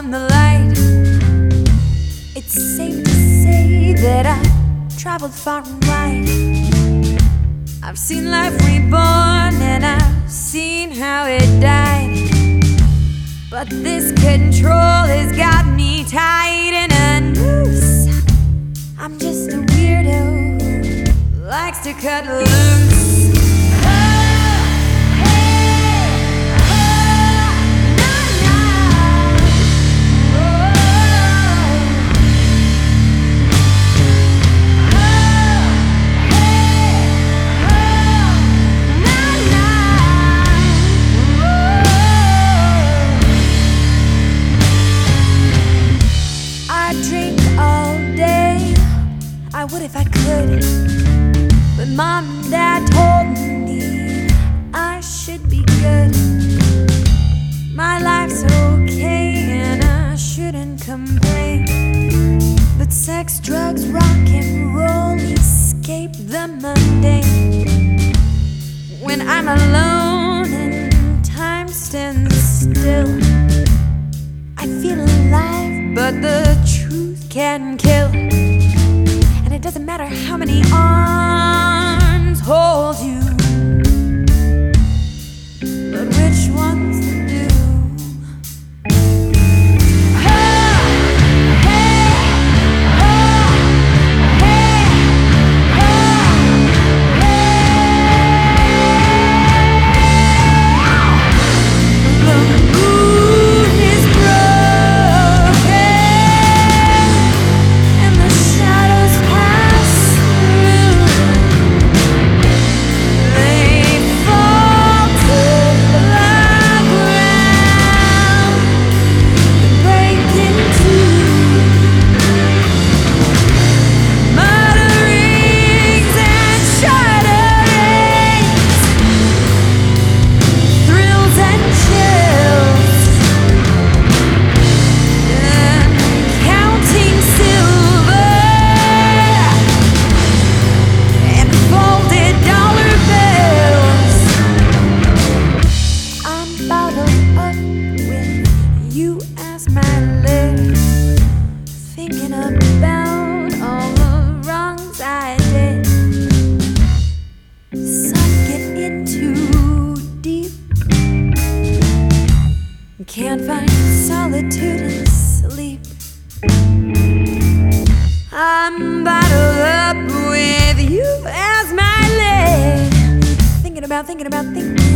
from the light. It's safe to say that I've traveled far and wide. I've seen life reborn and I've seen how it died. But this control has got me tied in a noose. I'm just a weirdo who likes to cut loose. I would if I could, but Mom and Dad told me I should be good. My life's okay and I shouldn't complain, but sex, drugs, rock and roll escape the mundane. When I'm alone and time stands still, I feel alive, but the truth can kill. It doesn't matter how many arms hold you, but which ones do? Thinking about all the wrongs I did. Sunk it in too deep. Can't find solitude and sleep. I'm bottled up with you as my leg. Thinking about